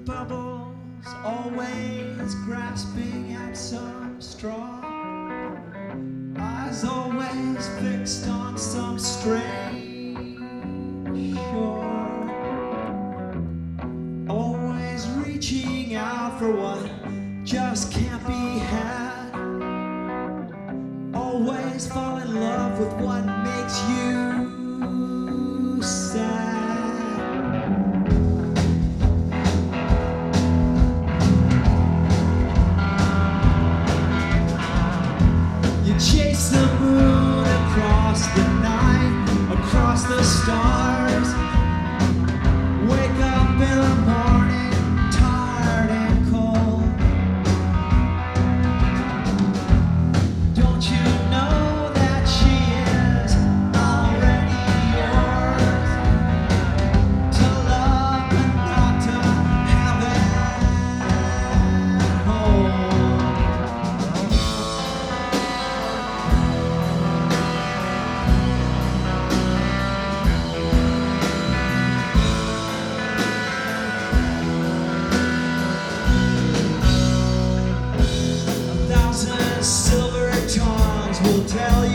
bubbles, always grasping at some straw. Eyes always fixed on some strange shore. Always reaching out for what just can't be had. Always fall in love with what makes you sad. You chase the moon across the night, across the stars. Wake up in the morning, tired and cold. Don't you know that she is already yours? To love but not to have at home. Silver tongues will tell you